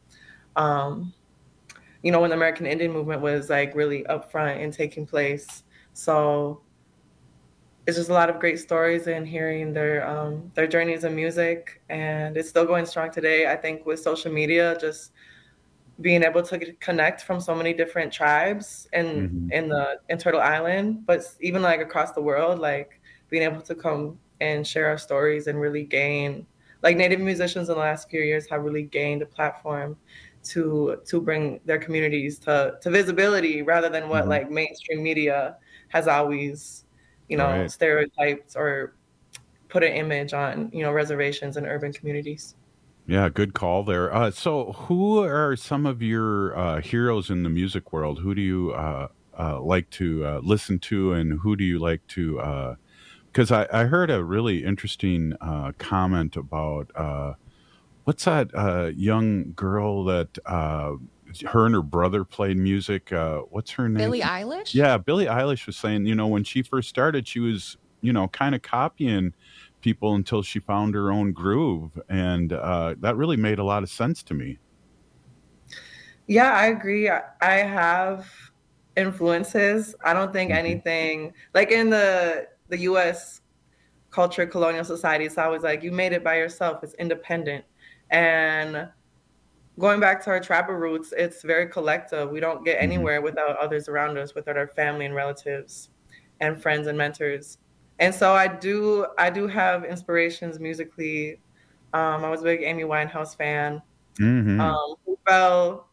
Speaker 4: When the American Indian movement was like really upfront and taking place. So it's just a lot of great stories and hearing their journeys in music, and it's still going strong today. I think with social media, just being able to connect from so many different tribes in Turtle Island, but even like across the world, like being able to come and share our stories and really gain, like Native musicians in the last few years have really gained a platform to bring their communities to visibility rather than what like mainstream media has always, stereotyped or put an image on, reservations and urban communities.
Speaker 20: Yeah, good call there. So who are some of your heroes in the music world? Who do you like to listen to, and who do you like to, because I heard a really interesting comment about what's that young girl that her and her brother played music? What's her name?
Speaker 25: Billie Eilish?
Speaker 20: Yeah, Billie Eilish was saying, when she first started, she was, kind of copying people until she found her own groove. And that really made a lot of sense to me.
Speaker 4: Yeah, I agree. I have influences. I don't think anything, like in the U.S. culture, colonial society, it's always like, you made it by yourself. It's independent. And going back to our tribal roots, it's very collective. We don't get anywhere without others around us, without our family and relatives and friends and mentors. And so I do have inspirations musically. I was a big Amy Winehouse fan, who fell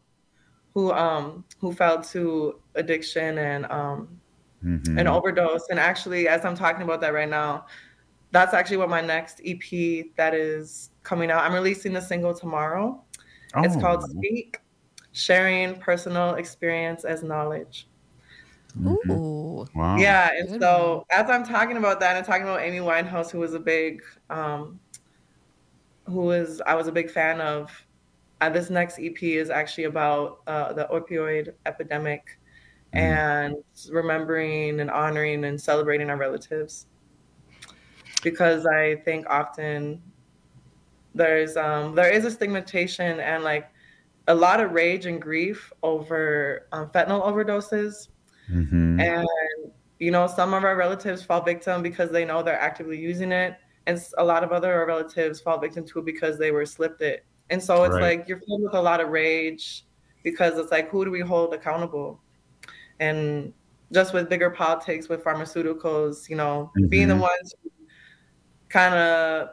Speaker 4: to addiction and overdose. And actually, as I'm talking about that right now, that's actually what my next EP that is coming out. I'm releasing the single tomorrow. It's called Speak, Sharing Personal Experience as Knowledge.
Speaker 25: Ooh.
Speaker 20: Wow.
Speaker 4: Yeah, and so as I'm talking about that and talking about Amy Winehouse, who was a big, I was a big fan of, this next EP is actually about the opioid epidemic and remembering and honoring and celebrating our relatives. Because I think often there is a stigmatization and like a lot of rage and grief over fentanyl overdoses. And, some of our relatives fall victim because they know they're actively using it. And a lot of other relatives fall victim to it because they were slipped it. And so it's like you're filled with a lot of rage because it's like, who do we hold accountable? And just with bigger politics, with pharmaceuticals, being the ones who kind of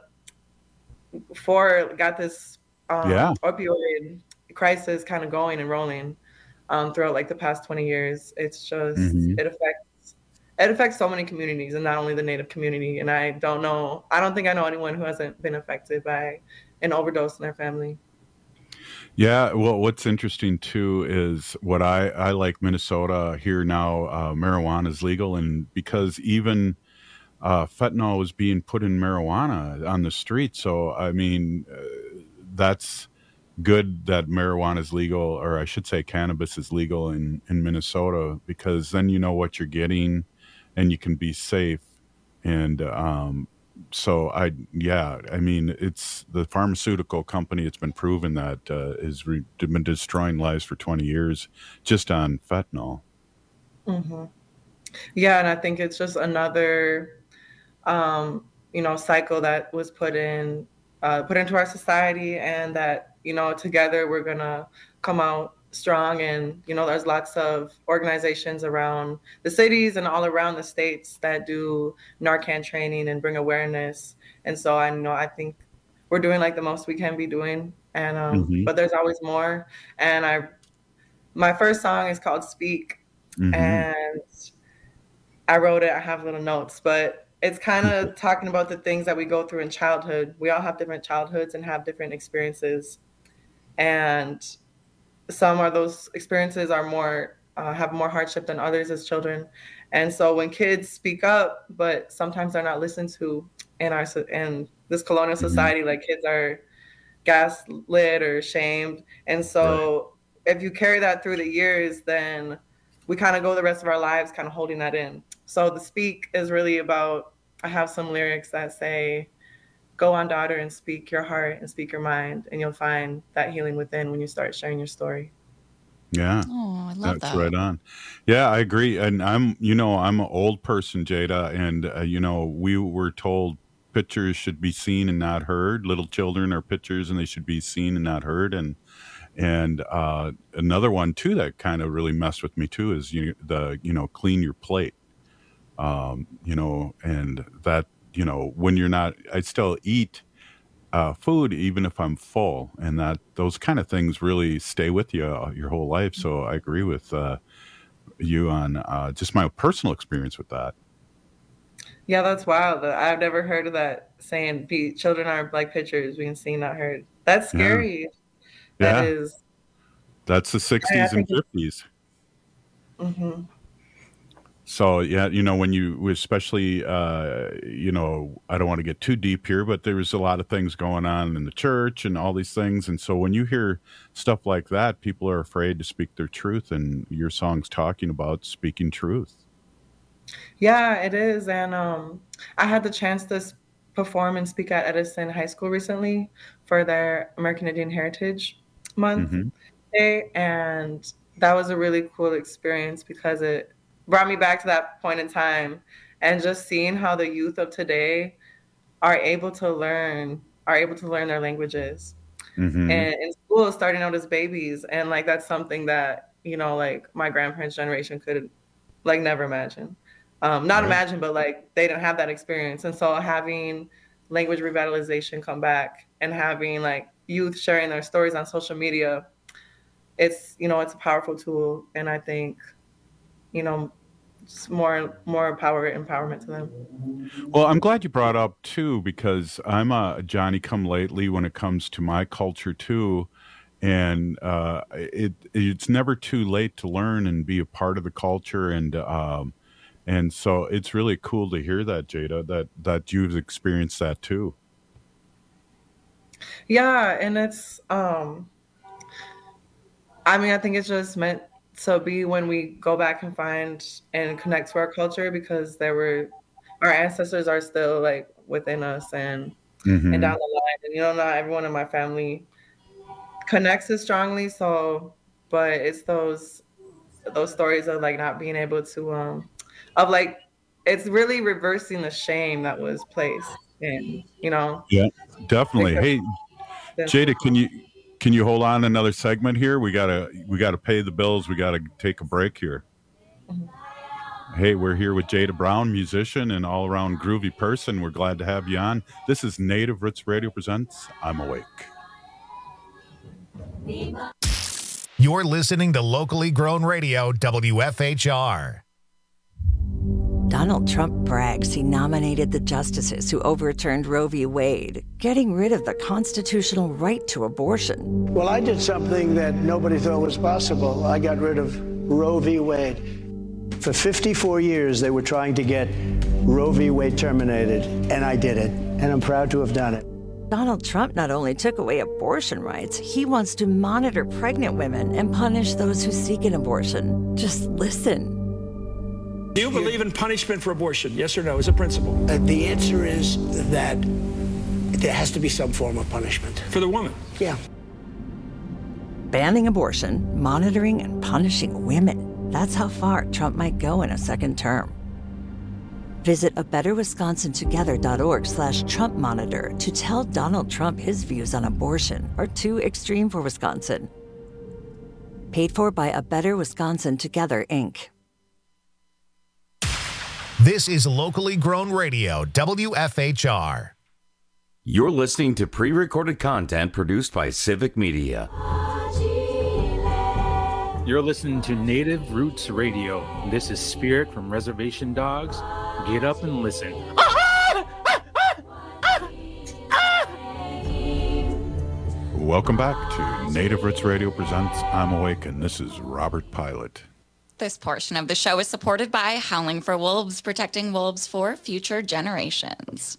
Speaker 4: got this opioid crisis kind of going and rolling throughout like the past 20 years. It's just it affects so many communities, and not only the Native community. And I don't think I know anyone who hasn't been affected by an overdose in their family.
Speaker 20: Yeah, well, what's interesting too is what I like Minnesota here now. Marijuana is legal, and because even fentanyl is being put in marijuana on the street. So, I mean, that's good that marijuana is legal, or I should say cannabis is legal in Minnesota, because then you know what you're getting and you can be safe. And so I mean, it's the pharmaceutical company. It's been proven that has been destroying lives for 20 years just on fentanyl.
Speaker 4: Yeah, and I think it's just another cycle that was put into our society, and that, together we're gonna come out strong. And, there's lots of organizations around the cities and all around the states that do Narcan training and bring awareness. And so I think we're doing like the most we can be doing. And, but there's always more. And my first song is called Speak, and I wrote it. I have little notes, but it's kind of talking about the things that we go through in childhood. We all have different childhoods and have different experiences. And some of those experiences are more, have more hardship than others as children. And so when kids speak up, but sometimes they're not listened to in this colonial society, like kids are gaslit or shamed. And so if you carry that through the years, then we kind of go the rest of our lives kind of holding that in. So the Speak is really about, I have some lyrics that say, go on, daughter, and speak your heart and speak your mind, and you'll find that healing within when you start sharing your story.
Speaker 20: Yeah.
Speaker 25: Oh, I love
Speaker 20: that's
Speaker 25: that.
Speaker 20: right on. Yeah, I agree. And I'm an old person, Jada, and we were told pictures should be seen and not heard. Little children are pictures and they should be seen and not heard. And And another one too that kind of really messed with me too is clean your plate. And that, when you're not, I still eat food even if I'm full, and that those kind of things really stay with you your whole life. So I agree with you on just my personal experience with that.
Speaker 4: Yeah, that's wild. I've never heard of that saying, children aren't like pictures being seen, not heard. That's scary.
Speaker 20: Yeah.
Speaker 4: That is.
Speaker 20: That's the 60s and 50s.
Speaker 4: Mm-hmm.
Speaker 20: So, yeah, when you, especially, I don't want to get too deep here, but there was a lot of things going on in the church and all these things. And so when you hear stuff like that, people are afraid to speak their truth. And your song's talking about speaking truth.
Speaker 4: Yeah, it is. And I had the chance to perform and speak at Edison High School recently for their American Indian Heritage Month Day. And that was a really cool experience because it brought me back to that point in time, and just seeing how the youth of today are able to learn their languages. And in school, starting out as babies. And like, that's something that, like my grandparents' generation could like never imagine. Imagine, but like they didn't have that experience. And so having language revitalization come back and having like youth sharing their stories on social media, it's a powerful tool. And I think, just more empowerment to them.
Speaker 20: Well, I'm glad you brought up too, because I'm a Johnny come lately when it comes to my culture too. And it's never too late to learn and be a part of the culture. And so it's really cool to hear that, Jada, that you've experienced that too.
Speaker 4: Yeah. And it's, I think it's just meant to be when we go back and find and connect to our culture, because our ancestors are still like within us and down the line. And, not everyone in my family connects as strongly. So, but it's those stories of like not being able to, of like, it's really reversing the shame that was placed in, Yeah,
Speaker 20: definitely. Hey, Jada, can you hold on another segment here? We gotta pay the bills. We gotta take a break here. Hey, we're here with Jada Brown, musician and all around groovy person. We're glad to have you on. This is Native Roots Radio presents I'm Awake.
Speaker 1: You're listening to locally grown radio, WFHR.
Speaker 5: Donald Trump brags he nominated the justices who overturned Roe v. Wade, getting rid of the constitutional right to abortion.
Speaker 7: Well, I did something that nobody thought was possible. I got rid of Roe v. Wade. For 54 years, they were trying to get Roe v. Wade terminated, and I did it, and I'm proud to have done it.
Speaker 5: Donald Trump not only took away abortion rights, he wants to monitor pregnant women and punish those who seek an abortion. Just listen.
Speaker 8: Do you believe in punishment for abortion? Yes or no, as a principle?
Speaker 7: The answer is that there has to be some form of punishment.
Speaker 8: For the woman?
Speaker 7: Yeah.
Speaker 5: Banning abortion, monitoring and punishing women. That's how far Trump might go in a second term. Visit abetterwisconsintogether.org/Trump monitor to tell Donald Trump his views on abortion are too extreme for Wisconsin. Paid for by A Better Wisconsin Together, Inc.
Speaker 1: This is locally grown radio, WFHR.
Speaker 18: You're listening to pre-recorded content produced by Civic Media.
Speaker 16: You're listening to Native Roots Radio. This is Spirit from Reservation Dogs. Get up and listen.
Speaker 20: Welcome back to Native Roots Radio presents I'm Awake, and this is Robert Pilot.
Speaker 25: This portion of the show is supported by Howling for Wolves, protecting wolves for future generations.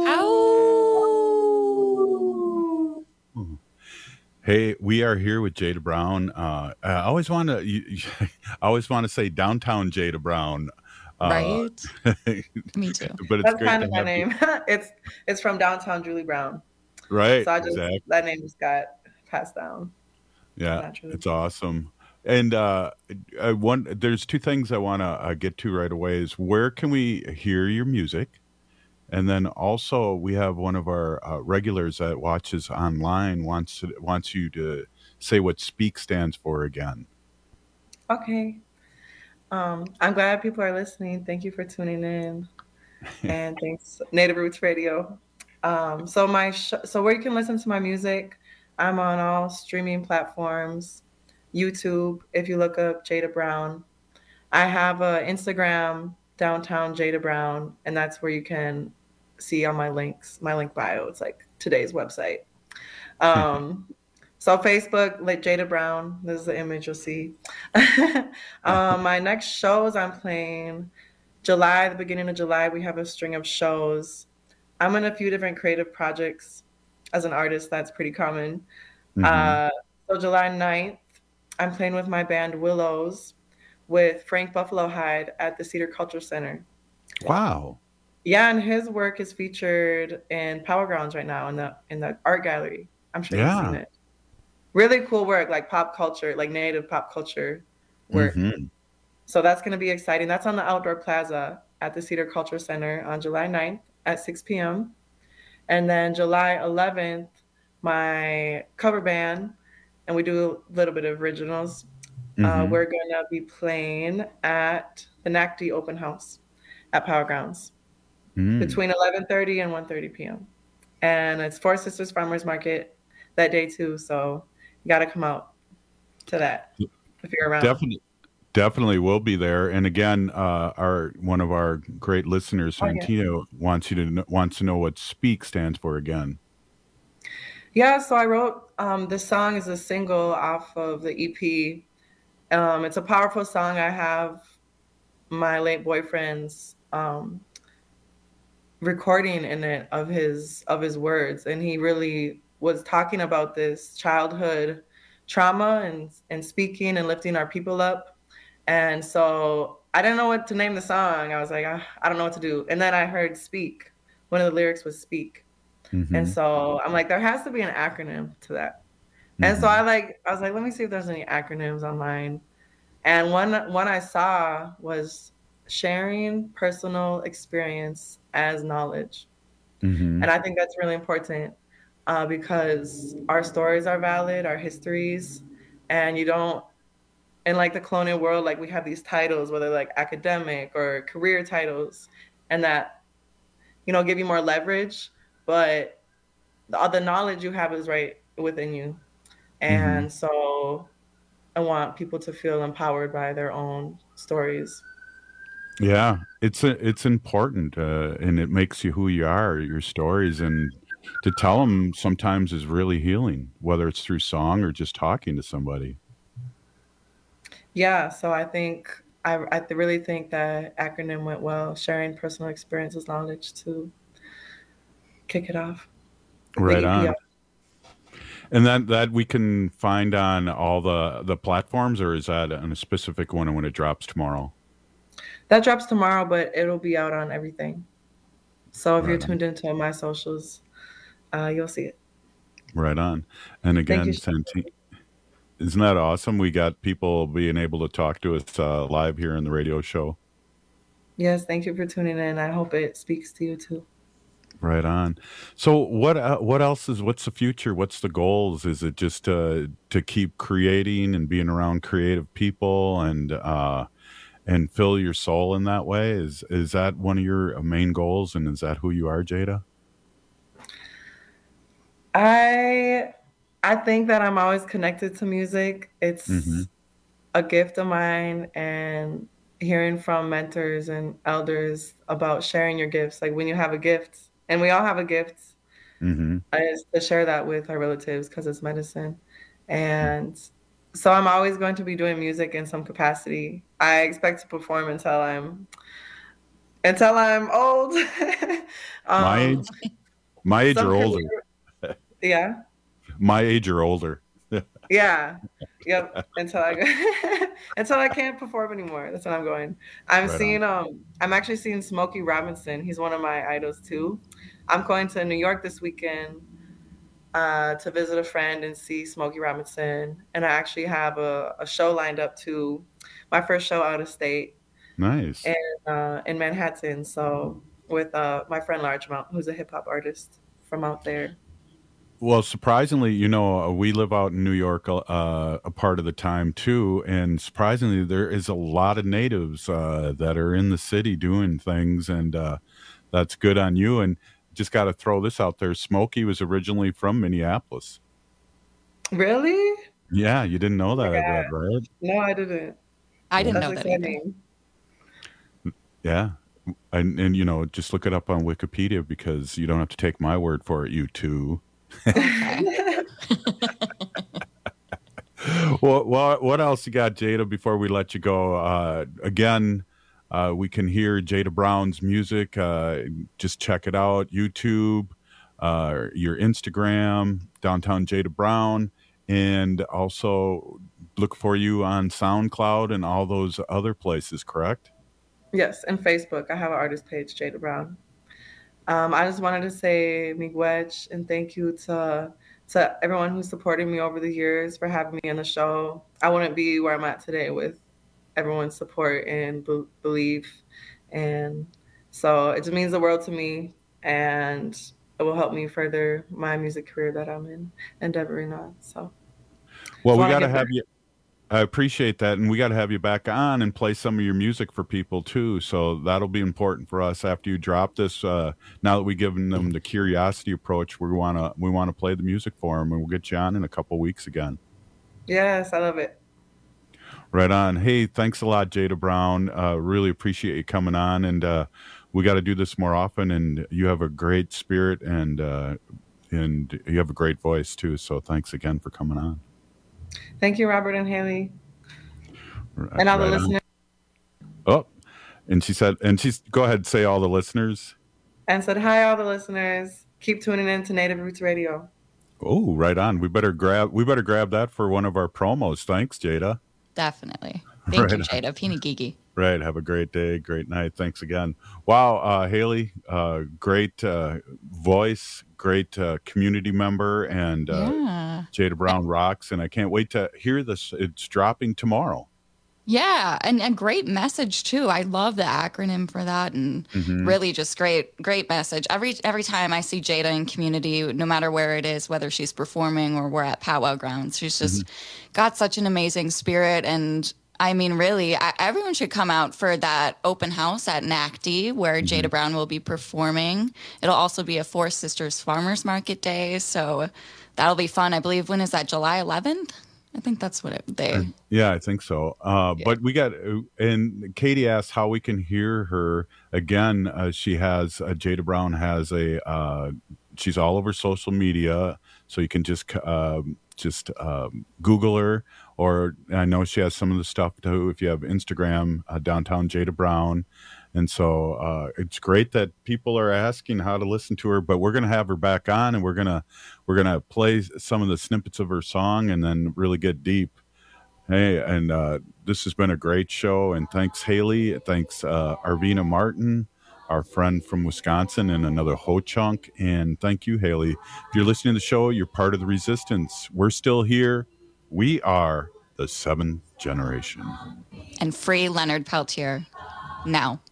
Speaker 20: Oh. Hey, we are here with Jada Brown. I always want to say downtown Jada Brown.
Speaker 25: Right. Me too.
Speaker 20: But it's
Speaker 4: That's
Speaker 20: great
Speaker 4: kind
Speaker 20: to
Speaker 4: of my
Speaker 20: have
Speaker 4: name. It's from downtown Julie Brown.
Speaker 20: Right.
Speaker 4: So
Speaker 20: exactly.
Speaker 4: that name just got passed down.
Speaker 20: Yeah,
Speaker 4: naturally.
Speaker 20: It's awesome. And there's two things I want to get to right away is where can we hear your music? And then also we have one of our regulars that watches online wants you to say what SPEAK stands for again.
Speaker 4: Okay. I'm glad people are listening. Thank you for tuning in. And thanks, Native Roots Radio. So where you can listen to my music, I'm on all streaming platforms, YouTube, if you look up Jada Brown. I have a Instagram, Downtown Jada Brown, and that's where you can see all my links, my link bio. It's like today's website. So Facebook, like Jada Brown, this is the image you'll see. My next shows I'm playing July, the beginning of July, we have a string of shows. I'm in a few different creative projects as an artist. That's pretty common. So July 9th, I'm playing with my band Willows with Frank Buffalo Hyde at the Cedar Culture Center.
Speaker 20: Wow.
Speaker 4: Yeah, and his work is featured in Power Grounds right now in the art gallery. I'm sure you've seen it. Really cool work, like pop culture, like Native pop culture work. So that's going to be exciting. That's on the Outdoor Plaza at the Cedar Culture Center on July 9th at 6 p.m. And then July 11th, my cover band, and we do a little bit of originals. We're going to be playing at the NACD Open House at Power Grounds between 11:30 and 1:30 p.m. And it's Four Sisters Farmers Market that day too. So you got to come out to that if you're around.
Speaker 20: Definitely will be there. And again, one of our great listeners, Santino, wants to know what SPEAK stands for again.
Speaker 4: Yeah, so I wrote this song is a single off of the EP. It's a powerful song. I have my late boyfriend's recording in it of his words, and he really was talking about this childhood trauma and speaking and lifting our people up. And so I didn't know what to name the song. I was like, I don't know what to do. And then I heard SPEAK. One of the lyrics was SPEAK. And so I'm like, there has to be an acronym to that. And so I was like, let me see if there's any acronyms online. And one I saw was sharing personal experience as knowledge. And I think that's really important because our stories are valid, our histories, and you don't, in like the colonial world, like we have these titles, whether like academic or career titles, and that, give you more leverage, but the knowledge you have is right within you. And so I want people to feel empowered by their own stories.
Speaker 20: Yeah, it's important, and it makes you who you are, your stories, and to tell them sometimes is really healing, whether it's through song or just talking to somebody.
Speaker 4: Yeah, so I really think that acronym went well, sharing personal experiences, knowledge to kick it off.
Speaker 20: Right on. And that we can find on all the platforms, or is that on a specific one when it drops tomorrow?
Speaker 4: That drops tomorrow, but it'll be out on everything. So if you're tuned into my socials, you'll see it.
Speaker 20: Right on. And again, Santino, isn't that awesome? We got people being able to talk to us live here in the radio show.
Speaker 4: Yes, thank you for tuning in. I hope it speaks to you too.
Speaker 20: Right on. So what else what's the future? What's the goals? Is it just to keep creating and being around creative people and fill your soul in that way? Is that one of your main goals, and is that who you are, Jada?
Speaker 4: I think that I'm always connected to music. It's a gift of mine, and hearing from mentors and elders about sharing your gifts. Like when you have a gift, and we all have a gift, is to share that with our relatives because it's medicine. And so I'm always going to be doing music in some capacity. I expect to perform until I'm old.
Speaker 20: My age or older.
Speaker 4: Yeah.
Speaker 20: My age or older.
Speaker 4: Yeah. Yep. Until I can't perform anymore. That's when I'm going. I'm actually seeing Smokey Robinson. He's one of my idols too. I'm going to New York this weekend to visit a friend and see Smokey Robinson. And I actually have a show lined up too. My first show out of state.
Speaker 20: Nice.
Speaker 4: And in Manhattan. So with my friend Largemount, who's a hip hop artist from out there.
Speaker 20: Well, surprisingly, we live out in New York a part of the time too, and surprisingly, there is a lot of natives that are in the city doing things, and that's good on you. And just got to throw this out there: Smokey was originally from Minneapolis.
Speaker 4: Really?
Speaker 20: Yeah, you didn't know that, I bet, right?
Speaker 4: No, I didn't.
Speaker 25: I didn't know that either.
Speaker 20: Yeah. And just look it up on Wikipedia, because you don't have to take my word for it, you two. Well, what else you got, Jada, before we let you go? Again, we can hear Jada Brown's music. Just check it out. YouTube, your Instagram, Downtown Jada Brown, and also look for you on SoundCloud and all those other places, correct?
Speaker 4: Yes, and Facebook. I have an artist page, Jada Brown. I just wanted to say miigwech and thank you to everyone who supported me over the years for having me on the show. I wouldn't be where I'm at today with everyone's support and belief. And so it just means the world to me, and it will help me further my music career that I'm endeavoring on. So,
Speaker 20: well, we got to have you. I appreciate that, and we got to have you back on and play some of your music for people too. So that'll be important for us after you drop this. Now that we've given them the curiosity approach, we want to play the music for them, and we'll get you on in a couple weeks again.
Speaker 4: Yes, I love it.
Speaker 20: Right on. Hey, thanks a lot, Jada Brown. Really appreciate you coming on, and we got to do this more often. And you have a great spirit, and you have a great voice too. So thanks again for coming on.
Speaker 4: Thank you, Robert and Haley. And all the listeners.
Speaker 20: Oh, and she's go ahead and say all the listeners.
Speaker 4: And said, hi, all the listeners. Keep tuning in to Native Roots Radio.
Speaker 20: Oh, right on. We better grab that for one of our promos. Thanks, Jada.
Speaker 25: Definitely. Thank you, Jada. Peeny Gigi.
Speaker 20: Right. Have a great day. Great night. Thanks again. Wow, Haley, great voice, great community member, and Jada Brown rocks. And I can't wait to hear this. It's dropping tomorrow.
Speaker 25: Yeah, and a great message too. I love the acronym for that, and really just great message. Every time I see Jada in community, no matter where it is, whether she's performing or we're at Powwow Grounds, she's just got such an amazing spirit. And I mean, really, everyone should come out for that open house at NACD where Jada Brown will be performing. It'll also be a Four Sisters Farmers Market Day, so that'll be fun. I believe, when is that, July 11th? I think that's what
Speaker 20: Yeah, I think so. But we got, and Katie asked how we can hear her again. She has, Jada Brown has she's all over social media, so you can just Google her, or I know she has some of the stuff too. If you have Instagram, Downtown Jada Brown. And so it's great that people are asking how to listen to her, but we're going to have her back on, and we're going to play some of the snippets of her song and then really get deep. Hey, and this has been a great show, and thanks, Haley. Thanks, Arvina Martin, our friend from Wisconsin, and another Ho-Chunk. And thank you, Haley. If you're listening to the show, you're part of the resistance. We're still here. We are the 7th generation.
Speaker 25: And free Leonard Peltier now.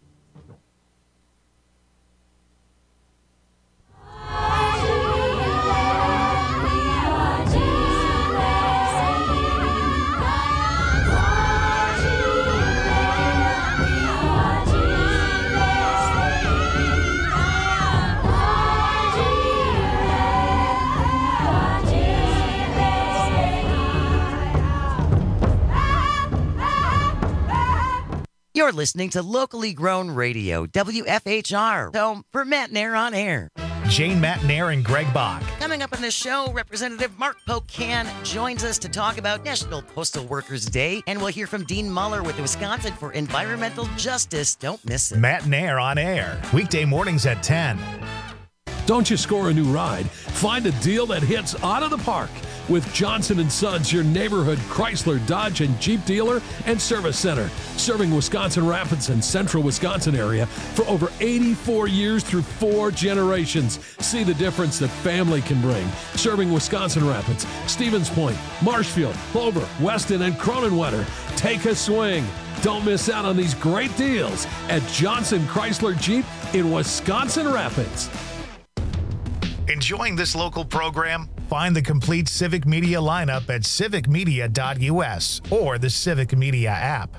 Speaker 2: You're listening to locally grown radio, WFHR, home for Matt Nair on Air.
Speaker 1: Jane Matt Nair and Greg Bach.
Speaker 2: Coming up on the show, Representative Mark Pocan joins us to talk about National Postal Workers Day, and we'll hear from Dean Muller with Wisconsin for Environmental Justice. Don't miss it.
Speaker 1: Matt Nair on Air, weekday mornings at 10.
Speaker 6: Don't you score a new ride? Find a deal that hits out of the park with Johnson & Sons, your neighborhood Chrysler, Dodge, and Jeep dealer and service center, serving Wisconsin Rapids and central Wisconsin area for over 84 years through 4 generations. See the difference that family can bring. Serving Wisconsin Rapids, Stevens Point, Marshfield, Clover, Weston, and Cronenwetter. Take a swing. Don't miss out on these great deals at Johnson Chrysler Jeep in Wisconsin Rapids.
Speaker 1: Enjoying this local program? Find the complete Civic Media lineup at civicmedia.us or the Civic Media app.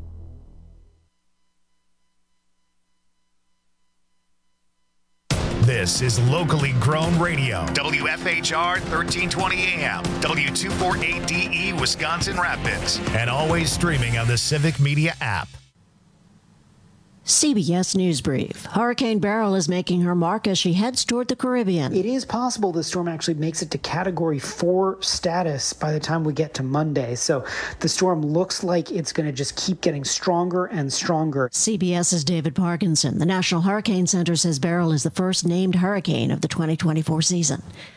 Speaker 1: This is locally grown radio. WFHR 1320 AM, W248DE, Wisconsin Rapids, and always streaming on the Civic Media app.
Speaker 3: CBS News Brief. Hurricane Beryl is making her mark as she heads toward the Caribbean.
Speaker 9: It is possible the storm actually makes it to Category 4 status by the time we get to Monday. So the storm looks like it's going to just keep getting stronger and stronger.
Speaker 3: CBS's David Parkinson. The National Hurricane Center says Beryl is the first named hurricane of the 2024 season.